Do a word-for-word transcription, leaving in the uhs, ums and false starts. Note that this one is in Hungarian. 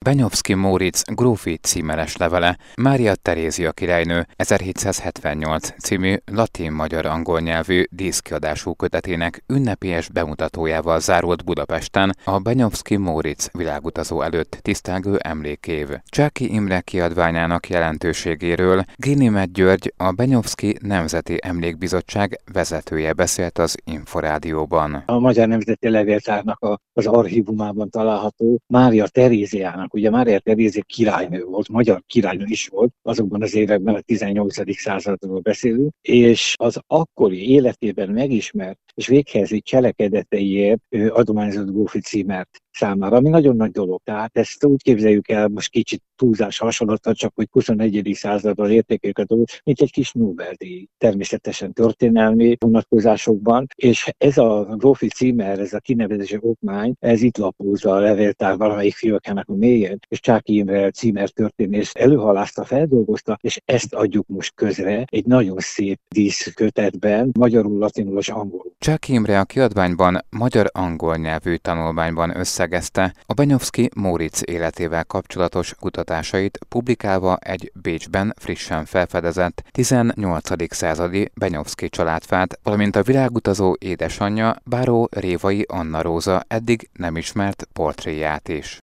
Benyovszky Móricz grófi címeres levele, Mária Terézia királynő ezerhétszázhetvennyolc című latin-magyar-angol nyelvű díszkiadású kötetének ünnepélyes bemutatójával zárult Budapesten a Benyovszky Móricz világutazó előtt tisztelgő emlékév. Csáky Imre kiadványának jelentőségéről Grénimet György, a Benyovszky Nemzeti Emlékbizottság vezetője beszélt az Inforádióban. A Magyar Nemzeti Levéltárnak a, az archívumában található Mária Teréziának, ugye Mária Terézia királynő volt, magyar királynő is volt, azokban az években a tizennyolcadik századról beszélünk, és az akkori életében megismert és véghelyzi cselekedeteiért adományozott grófi címert számára, ami nagyon nagy dolog. Tehát ezt úgy képzeljük el, most kicsit túlzás hasonlattal, csak hogy huszonegyedik században értékeljük a dolgot, mint egy kis Nobel-díj, természetesen történelmi vonatkozásokban, és ez a grófi címer, ez a kinevezési okmány, ez itt lapózza a levéltár valamelyik fiókjának a mélyén, és Csáky Imre címer történész előhalázta, feldolgozta, és ezt adjuk most közre egy nagyon szép díszkötetben, magyarul, latinul és angolul. Csáky Imre a kiadványban magyar-angol nyelvű tanulmányban összegezte a Benyovszky Móricz életével kapcsolatos kutatásait, publikálva egy Bécsben frissen felfedezett tizennyolcadik századi Benyovszky családfát, valamint a világutazó édesanyja, báró Révai Anna Róza eddig nem ismert portréját is.